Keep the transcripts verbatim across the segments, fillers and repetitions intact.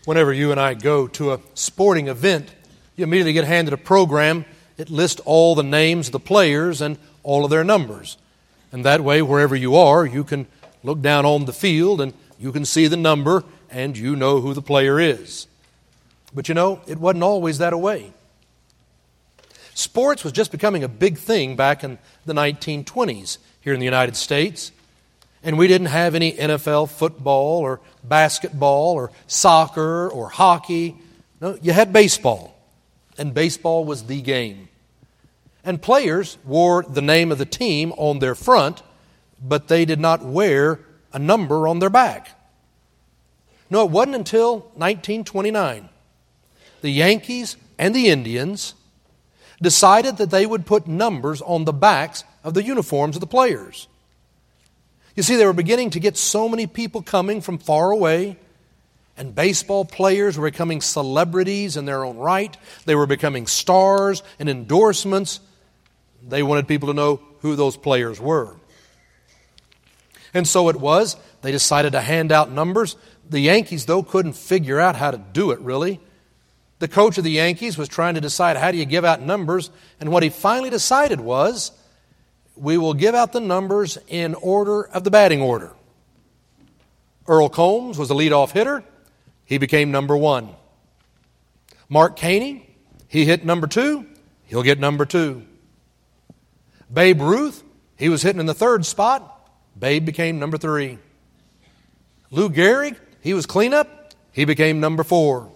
Whenever you and I go to a sporting event, you immediately get handed a program. It lists all the names of the players and all of their numbers. And that way, wherever you are, you can look down on the field and you can see the number and you know who the player is. But you know, it wasn't always that way. Sports was just becoming a big thing back in the nineteen twenties here in the United States. And we didn't have any N F L football or basketball or soccer or hockey. No, you had baseball. And baseball was the game. And players wore the name of the team on their front, but they did not wear a number on their back. No, it wasn't until nineteen twenty-nine. The Yankees and the Indians decided that they would put numbers on the backs of the uniforms of the players. You see, they were beginning to get so many people coming from far away, and baseball players were becoming celebrities in their own right. They were becoming stars and endorsements. They wanted people to know who those players were. And so it was, they decided to hand out numbers. The Yankees, though, couldn't figure out how to do it, really. The coach of the Yankees was trying to decide how do you give out numbers, and what he finally decided was, we will give out the numbers in order of the batting order. Earl Combs was the leadoff hitter. He became number one. Mark Caney, he hit number two. He'll get number two. Babe Ruth, he was hitting in the third spot. Babe became number three. Lou Gehrig, he was cleanup. He became number four.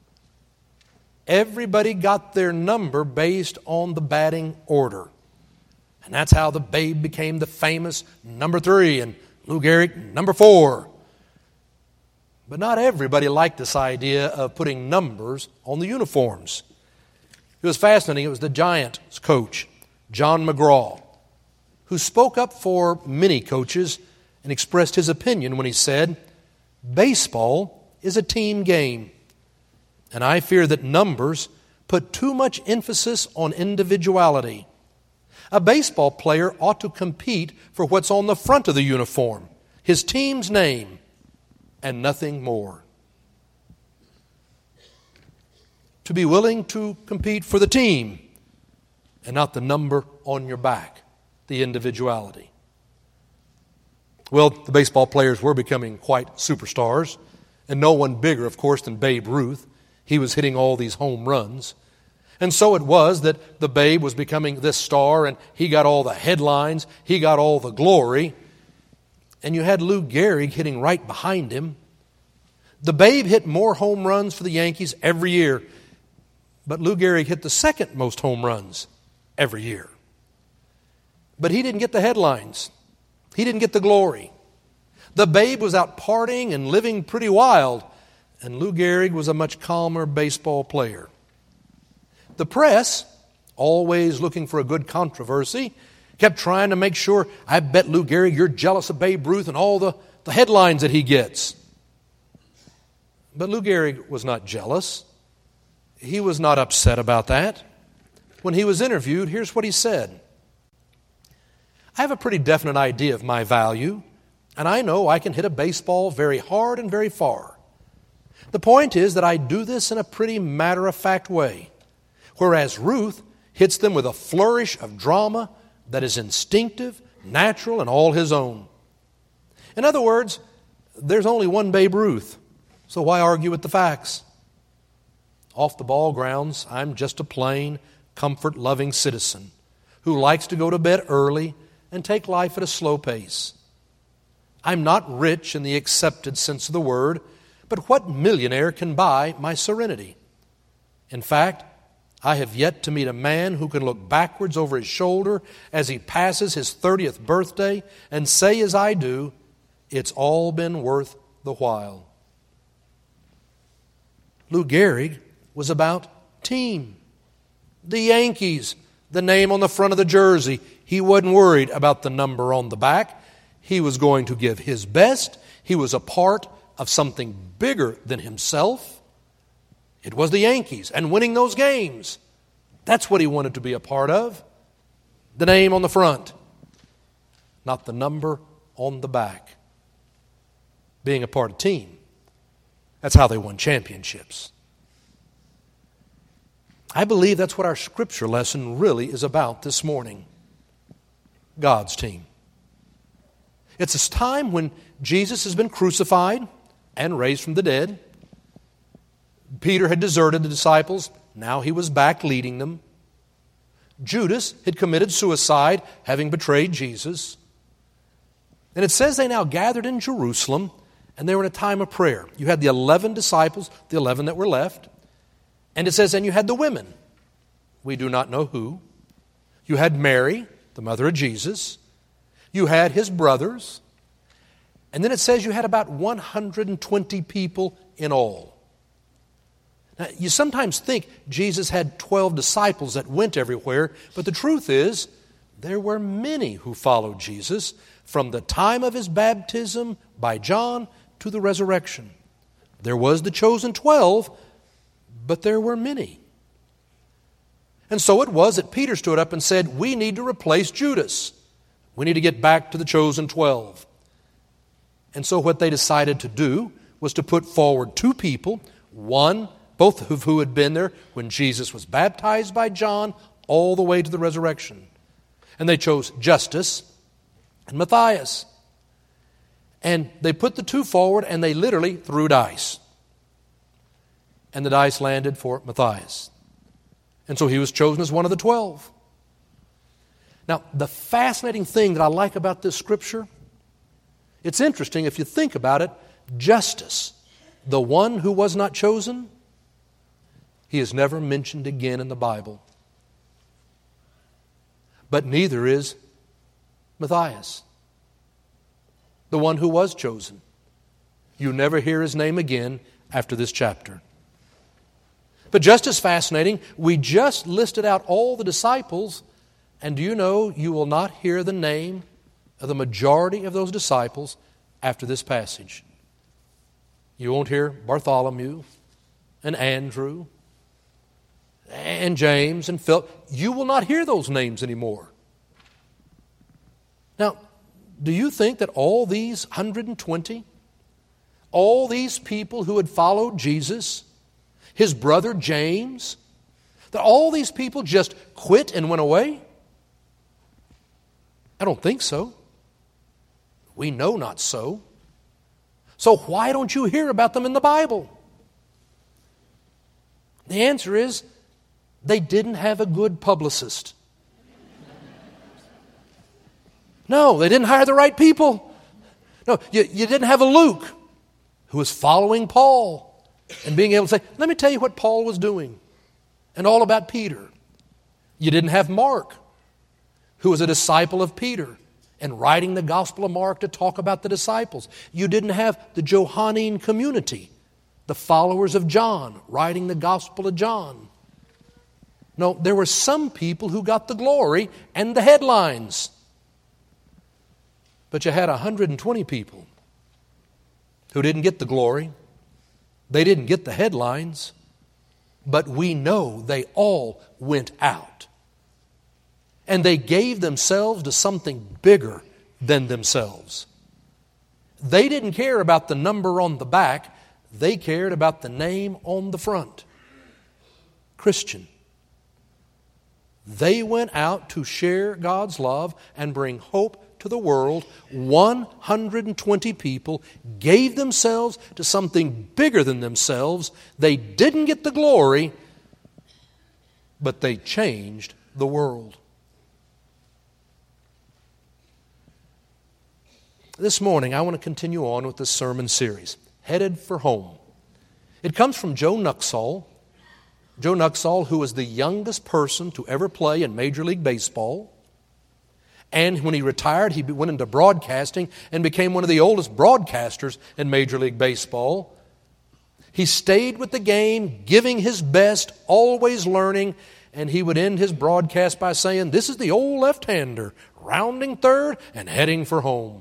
Everybody got their number based on the batting order. And that's how the Babe became the famous number three and Lou Gehrig number four. But not everybody liked this idea of putting numbers on the uniforms. It was fascinating. It was the Giants coach, John McGraw, who spoke up for many coaches and expressed his opinion when he said, baseball is a team game, and I fear that numbers put too much emphasis on individuality. A baseball player ought to compete for what's on the front of the uniform, his team's name, and nothing more. To be willing to compete for the team and not the number on your back, the individuality. Well, the baseball players were becoming quite superstars, and no one bigger, of course, than Babe Ruth. He was hitting all these home runs. And so it was that the Babe was becoming this star, and he got all the headlines, he got all the glory. And you had Lou Gehrig hitting right behind him. The Babe hit more home runs for the Yankees every year, but Lou Gehrig hit the second most home runs every year. But he didn't get the headlines. He didn't get the glory. The Babe was out partying and living pretty wild, and Lou Gehrig was a much calmer baseball player. The press, always looking for a good controversy, kept trying to make sure, I bet Lou Gehrig you're jealous of Babe Ruth and all the, the headlines that he gets. But Lou Gehrig was not jealous. He was not upset about that. When he was interviewed, here's what he said. I have a pretty definite idea of my value, and I know I can hit a baseball very hard and very far. The point is that I do this in a pretty matter-of-fact way, whereas Ruth hits them with a flourish of drama that is instinctive, natural, and all his own. In other words, there's only one Babe Ruth, so why argue with the facts? Off the ball grounds, I'm just a plain, comfort-loving citizen who likes to go to bed early and take life at a slow pace. I'm not rich in the accepted sense of the word, but what millionaire can buy my serenity? In fact, I have yet to meet a man who can look backwards over his shoulder as he passes his thirtieth birthday and say as I do, it's all been worth the while. Lou Gehrig was about team. The Yankees, the name on the front of the jersey. He wasn't worried about the number on the back. He was going to give his best. He was a part of something bigger than himself. It was the Yankees and winning those games. That's what he wanted to be a part of. The name on the front, not the number on the back. Being a part of the team. That's how they won championships. I believe that's what our scripture lesson really is about this morning. God's team. It's a time when Jesus has been crucified and raised from the dead. Peter had deserted the disciples. Now he was back leading them. Judas had committed suicide, having betrayed Jesus. And it says they now gathered in Jerusalem, and they were in a time of prayer. You had the eleven disciples, the eleven that were left. And it says, and you had the women. We do not know who. You had Mary, the mother of Jesus. You had his brothers. And then it says you had about one hundred twenty people in all. Now, you sometimes think Jesus had twelve disciples that went everywhere, but the truth is there were many who followed Jesus from the time of his baptism by John to the resurrection. There was the chosen twelve, but there were many. And so it was that Peter stood up and said, we need to replace Judas. We need to get back to the chosen twelve. And so what they decided to do was to put forward two people, one, both of who had been there when Jesus was baptized by John all the way to the resurrection. And they chose Justus and Matthias. And they put the two forward and they literally threw dice. And the dice landed for Matthias. And so he was chosen as one of the twelve. Now, the fascinating thing that I like about this scripture, it's interesting if you think about it, Justus, the one who was not chosen, he is never mentioned again in the Bible. But neither is Matthias, the one who was chosen. You never hear his name again after this chapter. But just as fascinating, we just listed out all the disciples, and do you know you will not hear the name of the majority of those disciples after this passage. You won't hear Bartholomew and Andrew and James and Philip. You will not hear those names anymore. Now, do you think that all these one hundred twenty, all these people who had followed Jesus, his brother James, that all these people just quit and went away? I don't think so. We know not so. So why don't you hear about them in the Bible? The answer is they didn't have a good publicist. No, they didn't hire the right people. No, you, you didn't have a Luke who was following Paul and being able to say, let me tell you what Paul was doing and all about Peter. You didn't have Mark, who was a disciple of Peter and writing the Gospel of Mark to talk about the disciples. You didn't have the Johannine community, the followers of John, writing the Gospel of John. No, there were some people who got the glory and the headlines. But you had one hundred twenty people who didn't get the glory. They didn't get the headlines. But we know they all went out. And they gave themselves to something bigger than themselves. They didn't care about the number on the back. They cared about the name on the front. Christian. They went out to share God's love and bring hope to the world. one hundred twenty people gave themselves to something bigger than themselves. They didn't get the glory, but they changed the world. This morning, I want to continue on with this sermon series, Headed for Home. It comes from Joe Nuxhall. Joe Nuxhall, who was the youngest person to ever play in Major League Baseball. And when he retired, he went into broadcasting and became one of the oldest broadcasters in Major League Baseball. He stayed with the game, giving his best, always learning, and he would end his broadcast by saying, "This is the old left-hander, rounding third and heading for home."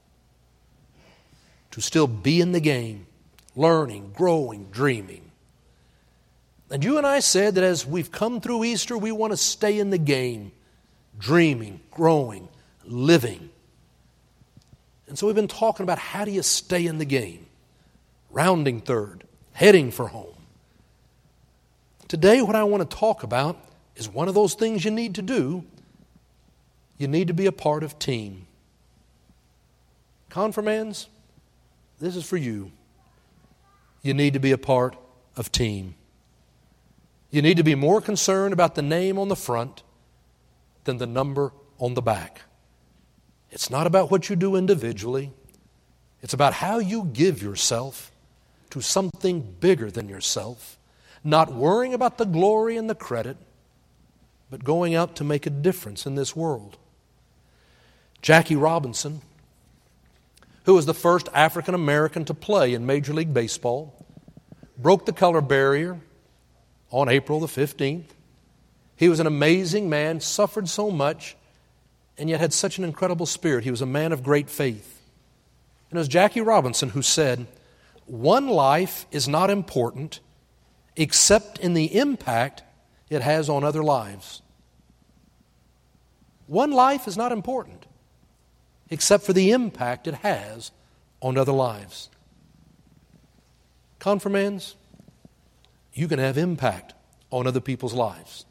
To still be in the game, learning, growing, dreaming. And you and I said that as we've come through Easter, we want to stay in the game, dreaming, growing, living. And so we've been talking about how do you stay in the game? Rounding third, heading for home. Today, what I want to talk about is one of those things you need to do. You need to be a part of team. Confirmands, this is for you. You need to be a part of team. You need to be more concerned about the name on the front than the number on the back. It's not about what you do individually. It's about how you give yourself to something bigger than yourself, not worrying about the glory and the credit, but going out to make a difference in this world. Jackie Robinson, who was the first African American to play in Major League Baseball, broke the color barrier on April the fifteenth. He was an amazing man, suffered so much, and yet had such an incredible spirit. He was a man of great faith. And it was Jackie Robinson who said, "One life is not important except in the impact it has on other lives." One life is not important except for the impact it has on other lives. Confirmands, you can have impact on other people's lives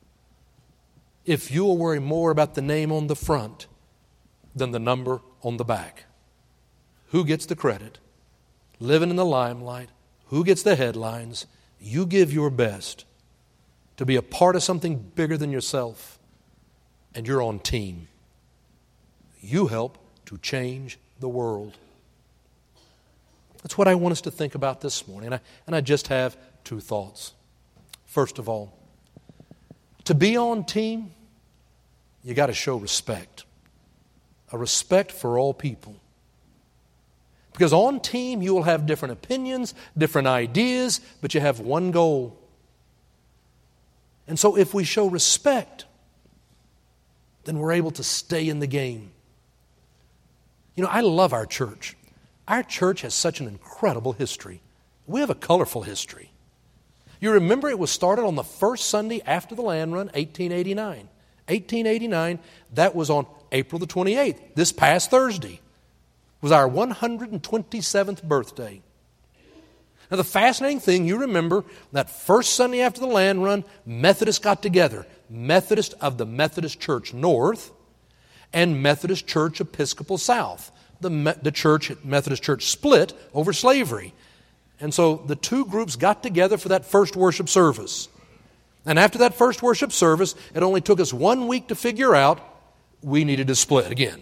if you will worry more about the name on the front than the number on the back. Who gets the credit? Living in the limelight. Who gets the headlines? You give your best to be a part of something bigger than yourself, and you're on team. You help to change the world. That's what I want us to think about this morning. And I, and I just have two thoughts. First of all, to be on team, you got to show respect. A respect for all people. Because on team, you will have different opinions, different ideas, but you have one goal. And so if we show respect, then we're able to stay in the game. You know, I love our church. Our church has such an incredible history. We have a colorful history. You remember it was started on the first Sunday after the land run, eighteen eighty-nine. eighteen eighty-nine, that was on April the twenty-eighth. This past Thursday was our one hundred twenty-seventh birthday. Now the fascinating thing, you remember, that first Sunday after the land run, Methodists got together. Methodist of the Methodist Church North and Methodist Church Episcopal South. The, Me- the church, Methodist Church split over slavery. And so the two groups got together for that first worship service. And after that first worship service, it only took us one week to figure out we needed to split again.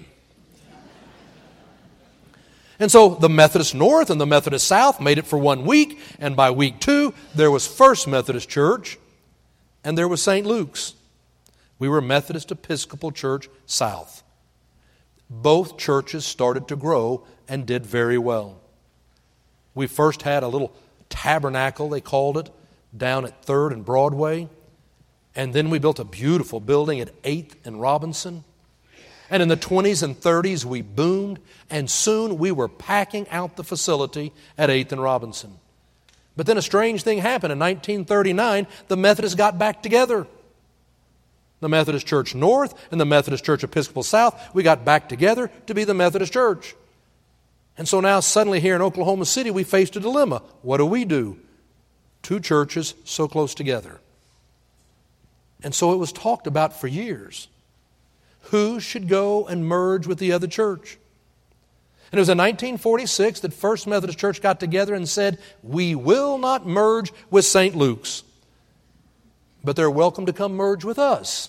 And so the Methodist North and the Methodist South made it for one week, and by week two, there was First Methodist Church, and there was Saint Luke's. We were Methodist Episcopal Church South. Both churches started to grow and did very well. We first had a little tabernacle, they called it, down at third and Broadway. And then we built a beautiful building at eighth and Robinson. And in the twenties and thirties, we boomed. And soon we were packing out the facility at eighth and Robinson. But then a strange thing happened. In nineteen thirty-nine, the Methodists got back together. The Methodist Church North and the Methodist Church Episcopal South, we got back together to be the Methodist Church. And so now suddenly here in Oklahoma City, we faced a dilemma. What do we do? Two churches so close together. And so it was talked about for years. Who should go and merge with the other church? And it was in nineteen forty-six that First Methodist Church got together and said, we will not merge with Saint Luke's, but they're welcome to come merge with us.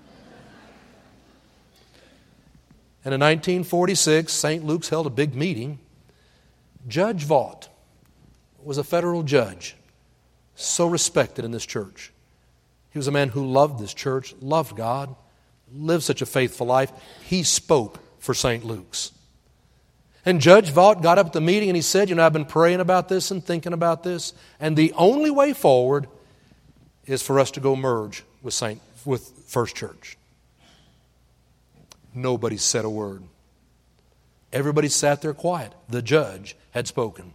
And in nineteen forty-six, Saint Luke's held a big meeting. Judge Vaught was a federal judge, so respected in this church. He was a man who loved this church, loved God, lived such a faithful life. He spoke for Saint Luke's. And Judge Vaught got up at the meeting and he said, you know, I've been praying about this and thinking about this, and the only way forward is for us to go merge with Saint with First Church. Nobody said a word. Everybody sat there quiet. The judge had spoken.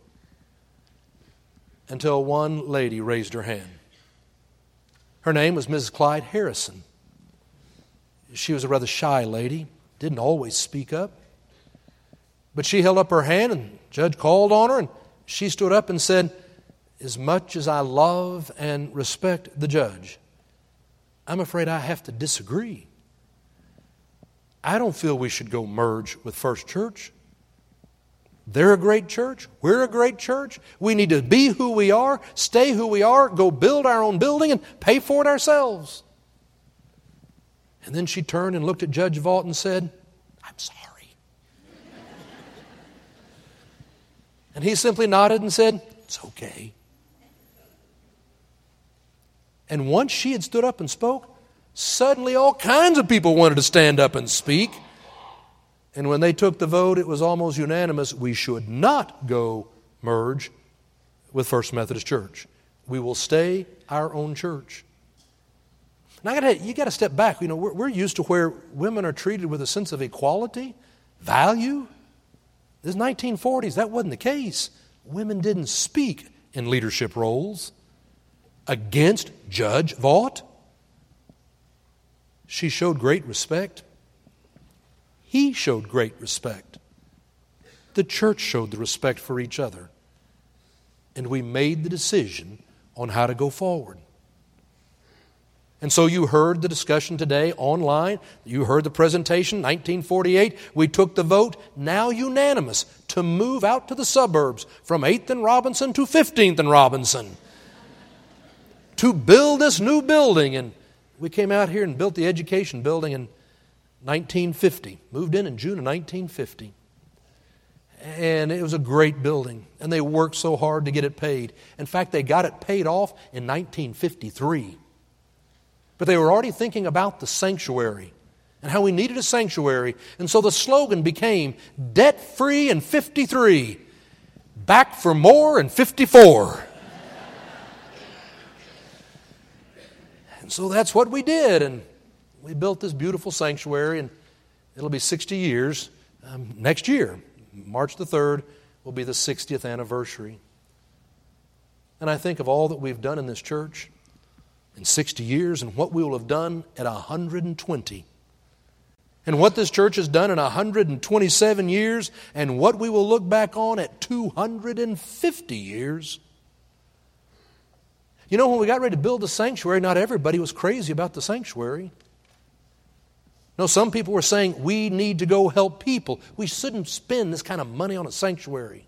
Until one lady raised her hand. Her name was Missus Clyde Harrison. She was a rather shy lady, didn't always speak up. But she held up her hand and the judge called on her and she stood up and said, as much as I love and respect the judge, I'm afraid I have to disagree. I don't feel we should go merge with First Church. They're a great church. We're a great church. We need to be who we are, stay who we are, go build our own building and pay for it ourselves. And then she turned and looked at Judge Vaught and said, I'm sorry. And he simply nodded and said, it's okay. And once she had stood up and spoke, suddenly all kinds of people wanted to stand up and speak. And when they took the vote, it was almost unanimous. We should not go merge with First Methodist Church. We will stay our own church. And I got you got to step back. You know, we're, we're used to where women are treated with a sense of equality, value. This nineteen forties, that wasn't the case. Women didn't speak in leadership roles against Judge Vaught. She showed great respect. He showed great respect. The church showed the respect for each other. And we made the decision on how to go forward. And so you heard the discussion today online. You heard the presentation, nineteen forty-eight. We took the vote, now unanimous, to move out to the suburbs from eighth and Robinson to fifteenth and Robinson. To build this new building. And we came out here and built the education building in nineteen fifty. Moved in in June of nineteen fifty. And it was a great building. And they worked so hard to get it paid. In fact, they got it paid off in nineteen fifty-three. But they were already thinking about the sanctuary and how we needed a sanctuary. And so the slogan became, debt-free in fifty-three, back for more in fifty-four. And so that's what we did. And we built this beautiful sanctuary, and it'll be sixty years um, next year. March the third will be the sixtieth anniversary. And I think of all that we've done in this church in sixty years and what we will have done at one hundred twenty. And what this church has done in one hundred twenty-seven years and what we will look back on at two hundred fifty years. You know, when we got ready to build the sanctuary, not everybody was crazy about the sanctuary. No, some people were saying, we need to go help people. We shouldn't spend this kind of money on a sanctuary.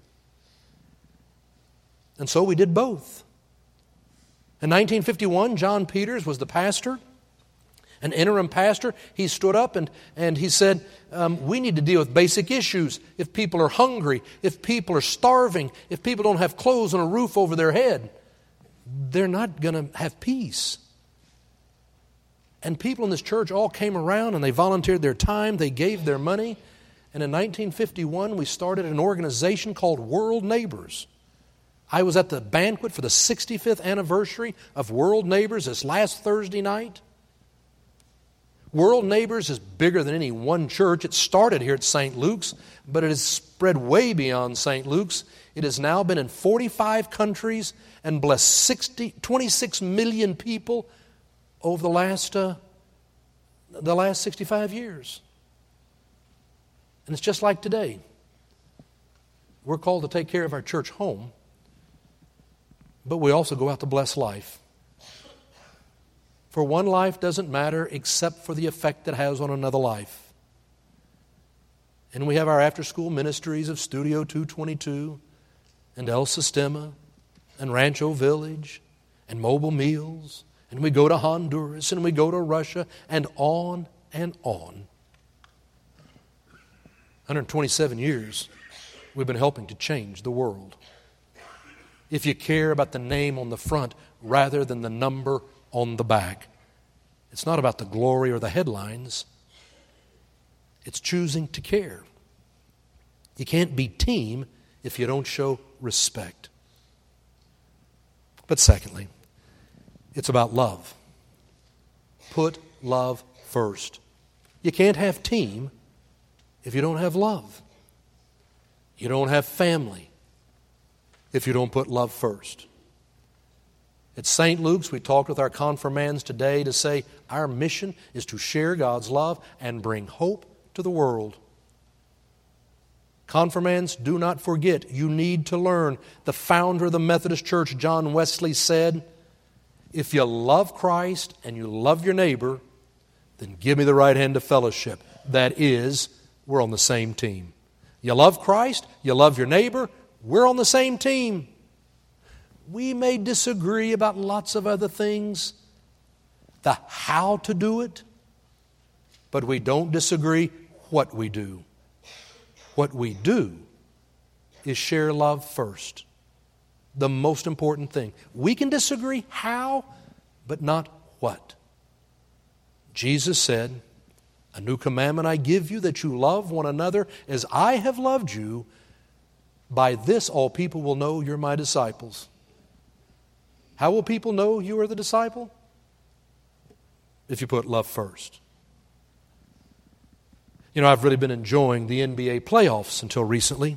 And so we did both. In nineteen fifty-one, John Peters was the pastor, an interim pastor. He stood up and, and he said, um, we need to deal with basic issues. If people are hungry, if people are starving, if people don't have clothes and a roof over their head, they're not going to have peace. And people in this church all came around and they volunteered their time, they gave their money. And in nineteen fifty-one, we started an organization called World Neighbors. I was at the banquet for the sixty-fifth anniversary of World Neighbors this last Thursday night. World Neighbors is bigger than any one church. It started here at Saint Luke's, but it has spread way beyond Saint Luke's. It has now been in forty-five countries and blessed sixty, twenty-six million people over the last, uh, the last sixty-five years. And it's just like today. We're called to take care of our church home, but we also go out to bless life. For one life doesn't matter except for the effect it has on another life. And we have our after-school ministries of Studio two twenty-two and El Sistema and Rancho Village and Mobile Meals. And we go to Honduras and we go to Russia and on and on. one hundred twenty-seven years we've been helping to change the world. If you care about the name on the front rather than the number on the back, it's not about the glory or the headlines. It's choosing to care. You can't be team if you don't show respect. But secondly, it's about love. Put love first. You can't have team if you don't have love. You don't have family if you don't put love first. At Saint Luke's, we talked with our confirmands today to say our mission is to share God's love and bring hope to the world. Confirmands, do not forget, you need to learn. The founder of the Methodist Church, John Wesley, said, if you love Christ and you love your neighbor, then give me the right hand of fellowship. That is, we're on the same team. You love Christ, you love your neighbor, we're on the same team. We may disagree about lots of other things, the how to do it, but we don't disagree what we do. What we do is share love first. The most important thing. We can disagree how, but not what. Jesus said, a new commandment I give you, that you love one another as I have loved you. By this all people will know you're my disciples. How will people know you are the disciple? If you put love first. You know, I've really been enjoying the N B A playoffs until recently.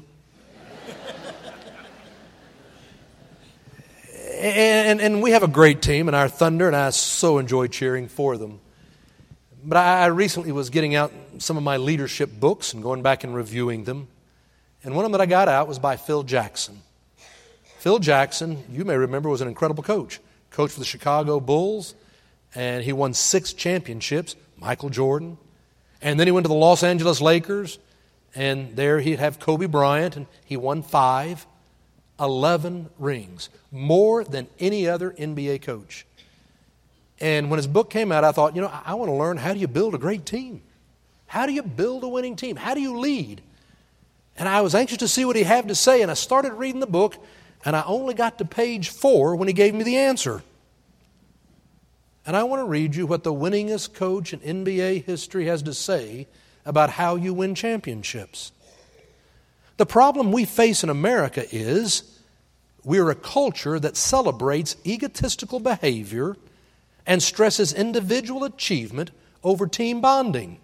and, and we have a great team in our Thunder, and I so enjoy cheering for them. But I recently was getting out some of my leadership books and going back and reviewing them. And one of them that I got out was by Phil Jackson. Phil Jackson, you may remember, was an incredible coach. Coach for the Chicago Bulls, and he won six championships, Michael Jordan. And then he went to the Los Angeles Lakers, and there he'd have Kobe Bryant, and he won five, eleven rings, more than any other N B A coach. And when his book came out, I thought, you know, I, I want to learn, how do you build a great team? How do you build a winning team? How do you lead? And I was anxious to see what he had to say, and I started reading the book, and I only got to page four when he gave me the answer. And I want to read you what the winningest coach in N B A history has to say about how you win championships. The problem we face in America is we're a culture that celebrates egotistical behavior and stresses individual achievement over team bonding.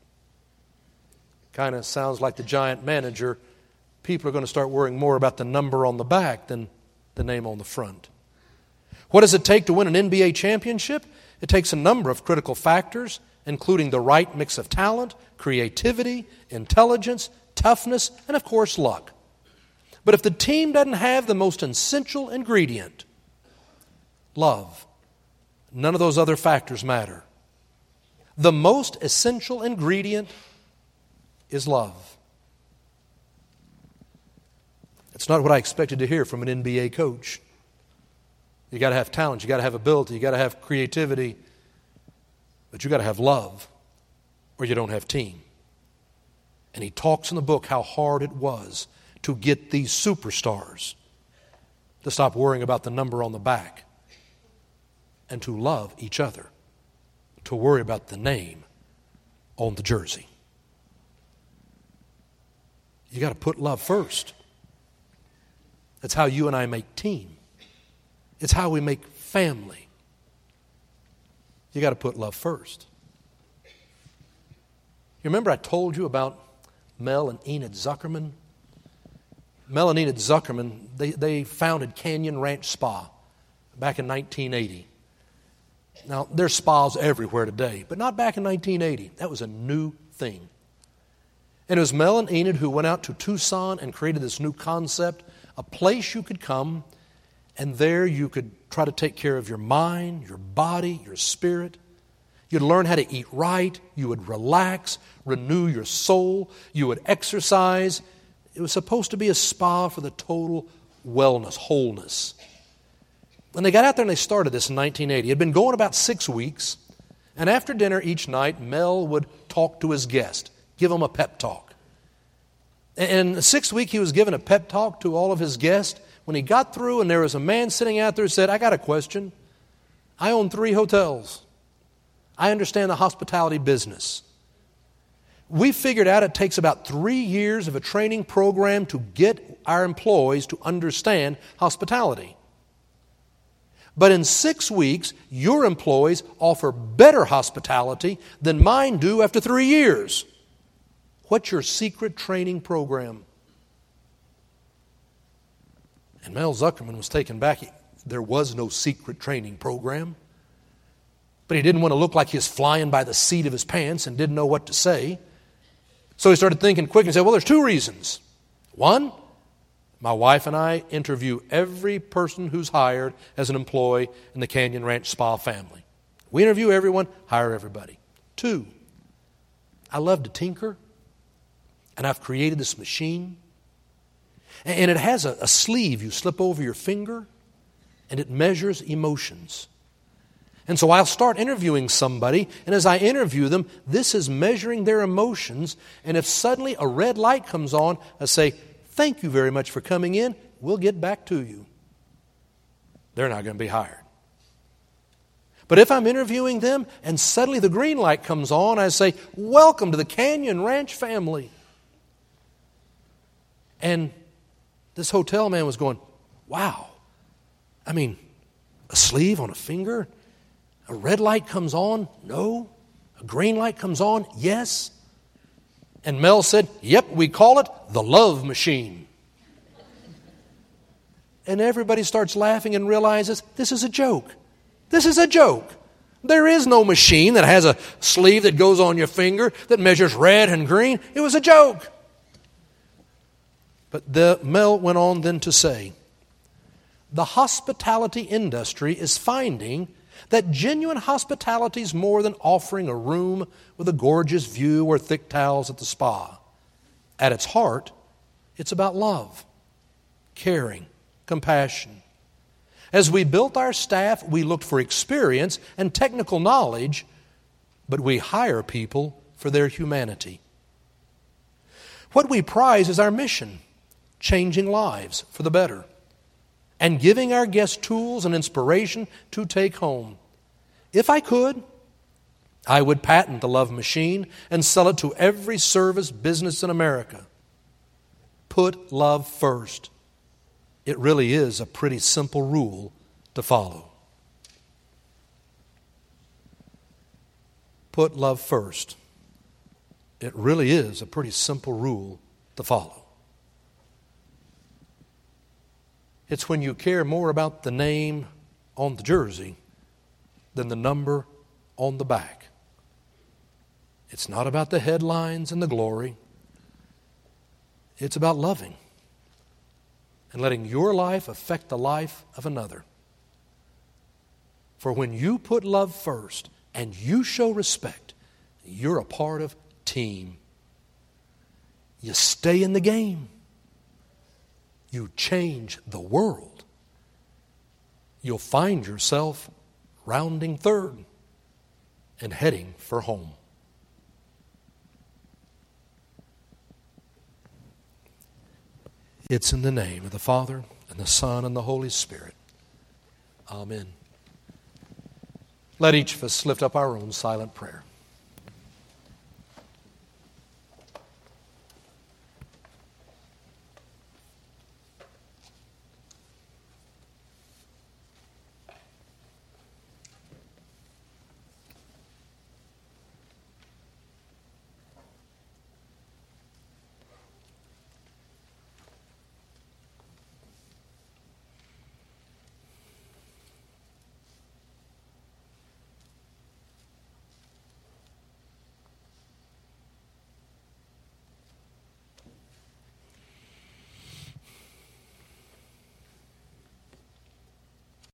Kind of sounds like the giant manager. People are going to start worrying more about the number on the back than the name on the front. What does it take to win an N B A championship? It takes a number of critical factors, including the right mix of talent, creativity, intelligence, toughness, and of course luck. But if the team doesn't have the most essential ingredient, love, none of those other factors matter. The most essential ingredient is love. It's not what I expected to hear from an N B A coach. You got to have talent, you got to have ability, you got to have creativity, but you got to have love, or you don't have team. And he talks in the book how hard it was to get these superstars to stop worrying about the number on the back and to love each other, to worry about the name on the jersey. You got to put love first. That's how you and I make team. It's how we make family. You got to put love first. You remember I told you about Mel and Enid Zuckerman? Mel and Enid Zuckerman, they, they founded Canyon Ranch Spa back in nineteen eighty. Now, there's spas everywhere today, but not back in nineteen eighty. That was a new thing. And it was Mel and Enid who went out to Tucson and created this new concept, a place you could come, and there you could try to take care of your mind, your body, your spirit. You'd learn how to eat right. You would relax, renew your soul. You would exercise. It was supposed to be a spa for the total wellness, wholeness. When they got out there and they started this in nineteen eighty, it had been going about six weeks. And after dinner each night, Mel would talk to his guest, give him a pep talk. And in the sixth week, he was giving a pep talk to all of his guests. When he got through and there was a man sitting out there who said, I got a question. I own three hotels. I understand the hospitality business. We figured out it takes about three years of a training program to get our employees to understand hospitality. But in six weeks, your employees offer better hospitality than mine do after three years. What's your secret training program? And Mel Zuckerman was taken back. There was no secret training program. But he didn't want to look like he was flying by the seat of his pants and didn't know what to say. So he started thinking quick and said, well, there's two reasons. One, my wife and I interview every person who's hired as an employee in the Canyon Ranch Spa family. We interview everyone, hire everybody. Two, I love to tinker, and I've created this machine. And it has a, a sleeve you slip over your finger, and it measures emotions. And so I'll start interviewing somebody, and as I interview them, this is measuring their emotions. And if suddenly a red light comes on, I say, thank you very much for coming in. We'll get back to you. They're not going to be hired. But if I'm interviewing them and suddenly the green light comes on, I say, welcome to the Canyon Ranch family. And this hotel man was going, wow. I mean, a sleeve on a finger? A red light comes on? No. A green light comes on? Yes. And Mel said, yep, we call it the love machine. And everybody starts laughing and realizes this is a joke. This is a joke. There is no machine that has a sleeve that goes on your finger that measures red and green. It was a joke. But the Mel went on then to say, the hospitality industry is finding that genuine hospitality is more than offering a room with a gorgeous view or thick towels at the spa. At its heart, it's about love, caring, compassion. As we built our staff, we looked for experience and technical knowledge, but we hire people for their humanity. What we prize is our mission, changing lives for the better, and giving our guests tools and inspiration to take home. If I could, I would patent the love machine and sell it to every service business in America. Put love first. It really is a pretty simple rule to follow. Put love first. It really is a pretty simple rule to follow. It's when you care more about the name on the jersey than the number on the back. It's not about the headlines and the glory. It's about loving and letting your life affect the life of another. For when you put love first and you show respect, you're a part of team. You stay in the game. You change the world. You'll find yourself rounding third and heading for home. It's in the name of the Father, and the Son, and the Holy Spirit. Amen. Let each of us lift up our own silent prayer.